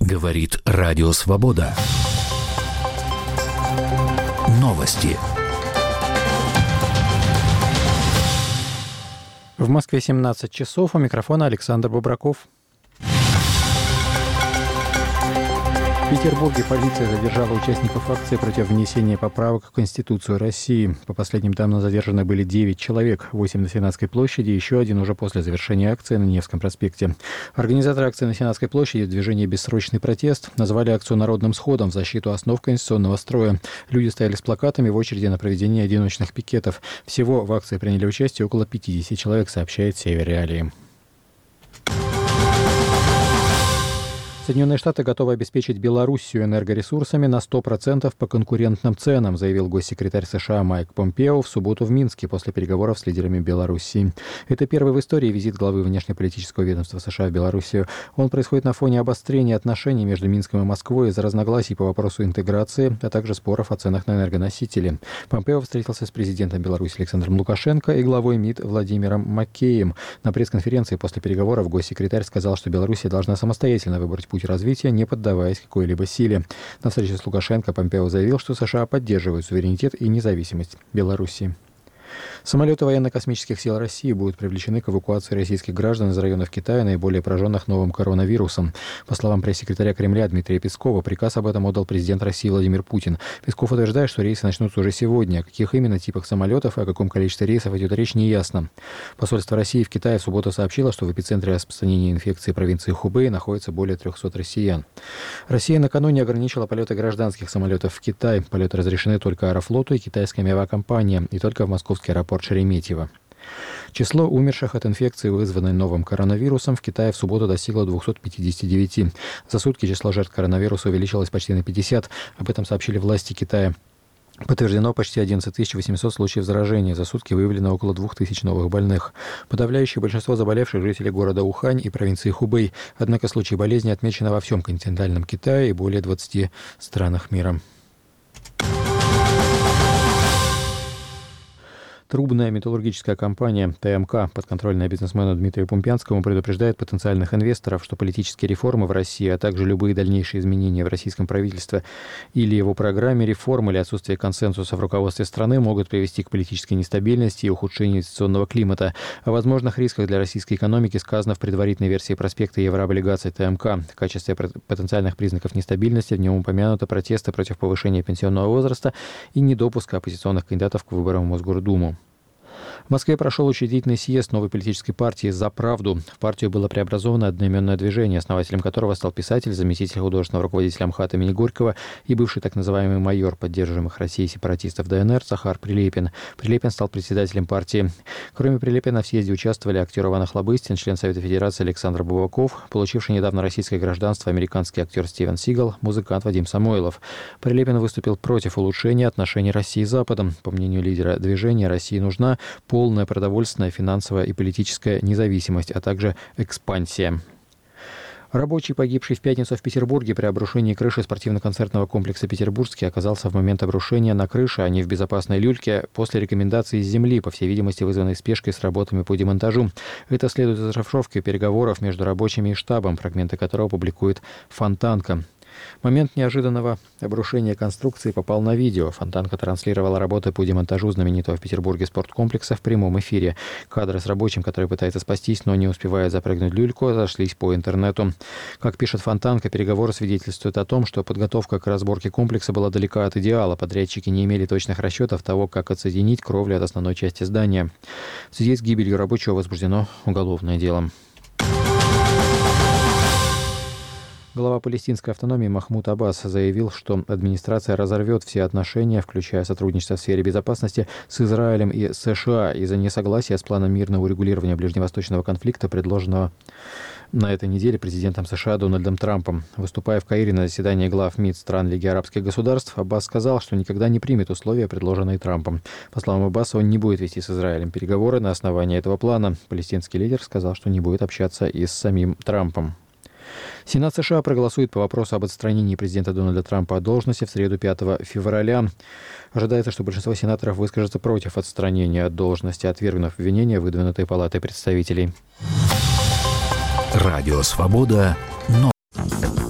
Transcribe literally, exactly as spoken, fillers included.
Говорит Радио Свобода. Новости. В Москве семнадцать часов. У микрофона Александр Бобраков. В Петербурге полиция задержала участников акции против внесения поправок в Конституцию России. По последним данным, задержаны были девять человек, восемь на Сенатской площади, еще один уже после завершения акции на Невском проспекте. Организаторы акции на Сенатской площади движение «Бессрочный протест» назвали акцию народным сходом в защиту основ конституционного строя. Люди стояли с плакатами в очереди на проведение одиночных пикетов. Всего в акции приняли участие около пятидесяти человек, сообщает Север Реалии. Соединенные Штаты готовы обеспечить Белоруссию энергоресурсами на сто процентов по конкурентным ценам, заявил госсекретарь США Майк Помпео в субботу в Минске после переговоров с лидерами Белоруссии. Это первый в истории визит главы внешнеполитического ведомства США в Белоруссию. Он происходит на фоне обострения отношений между Минском и Москвой из-за разногласий по вопросу интеграции, а также споров о ценах на энергоносители. Помпео встретился с президентом Беларуси Александром Лукашенко и главой МИД Владимиром Маккеем. На пресс-конференции после переговоров госсекретарь сказал, что Белоруссия должна самостоятельно выбрать путь развития, не поддаваясь какой-либо силе. На встрече с Лукашенко Помпео заявил, что США поддерживают суверенитет и независимость Белоруссии. Самолеты военно-космических сил России будут привлечены к эвакуации российских граждан из районов Китая, наиболее пораженных новым коронавирусом. По словам пресс-секретаря Кремля Дмитрия Пескова, приказ об этом отдал президент России Владимир Путин. Песков утверждает, что рейсы начнутся уже сегодня. О каких именно типах самолетов и о каком количестве рейсов идет речь, не ясно. Посольство России в Китае в субботу сообщило, что в эпицентре распространения инфекции провинции Хубэй находится более трехсот россиян. Россия накануне ограничила полеты гражданских самолетов в Китай. Полеты разрешены только Аэрофлоту и китайским авиакомпаниям, и только в московский аэропорт Шереметьево. Число умерших от инфекции, вызванной новым коронавирусом, в Китае в субботу достигло двухсот пятидесяти девяти. За сутки число жертв коронавируса увеличилось почти на пятьдесят. Об этом сообщили власти Китая. Подтверждено почти одиннадцать тысяч восемьсот случаев заражения. За сутки выявлено около двух тысяч новых больных. Подавляющее большинство заболевших жителей города Ухань и провинции Хубэй. Однако случаи болезни отмечены во всем континентальном Китае и более двадцати странах мира. Трубная металлургическая компания ТМК, подконтрольная бизнесмену Дмитрию Пумпянскому, предупреждает потенциальных инвесторов, что политические реформы в России, а также любые дальнейшие изменения в российском правительстве или его программе реформ или отсутствие консенсуса в руководстве страны могут привести к политической нестабильности и ухудшению инвестиционного климата. О возможных рисках для российской экономики сказано в предварительной версии проспекта еврооблигаций ТМК. В качестве потенциальных признаков нестабильности в нем упомянуты протесты против повышения пенсионного возраста и недопуска оппозиционных кандидатов к выборам в Мосгордуму. В Москве прошел учредительный съезд новой политической партии «За правду». В партию было преобразовано одноименное движение, основателем которого стал писатель, заместитель художественного руководителя МХАТ имени Горького и бывший так называемый майор поддерживаемых Россией сепаратистов ДНР Захар Прилепин. Прилепин стал председателем партии. Кроме Прилепина в съезде участвовали актер Иван Охлобыстин, член Совета Федерации Александр Бубаков, получивший недавно российское гражданство американский актер Стивен Сигал, музыкант Вадим Самойлов. Прилепин выступил против улучшения отношений России с Западом. По мнению лидера движения, России нужна полная продовольственная, финансовая и политическая независимость, а также экспансия. Рабочий, погибший в пятницу в Петербурге при обрушении крыши спортивно-концертного комплекса «Петербургский», оказался в момент обрушения на крыше, а не в безопасной люльке, после рекомендации из земли, по всей видимости, вызванной спешкой с работами по демонтажу. Это следует из расшифровки переговоров между рабочими и штабом, фрагменты которого публикует Фонтанка. Момент неожиданного обрушения конструкции попал на видео. Фонтанка транслировала работы по демонтажу знаменитого в Петербурге спорткомплекса в прямом эфире. Кадры с рабочим, который пытается спастись, но не успевает запрыгнуть в люльку, разошлись по интернету. Как пишет Фонтанка, переговоры свидетельствуют о том, что подготовка к разборке комплекса была далека от идеала. Подрядчики не имели точных расчетов того, как отсоединить кровлю от основной части здания. В связи с гибелью рабочего возбуждено уголовное дело. Глава палестинской автономии Махмуд Аббас заявил, что администрация разорвет все отношения, включая сотрудничество в сфере безопасности, с Израилем и США из-за несогласия с планом мирного урегулирования ближневосточного конфликта, предложенного на этой неделе президентом США Дональдом Трампом. Выступая в Каире на заседании глав МИД стран Лиги арабских государств, Аббас сказал, что никогда не примет условия, предложенные Трампом. По словам Аббаса, он не будет вести с Израилем переговоры на основании этого плана. Палестинский лидер сказал, что не будет общаться и с самим Трампом. Сенат США проголосует по вопросу об отстранении президента Дональда Трампа от должности в среду пятого февраля. Ожидается, что большинство сенаторов выскажется против отстранения от должности, отвергнув обвинения, выдвинутые Палатой представителей. Радио Свобода.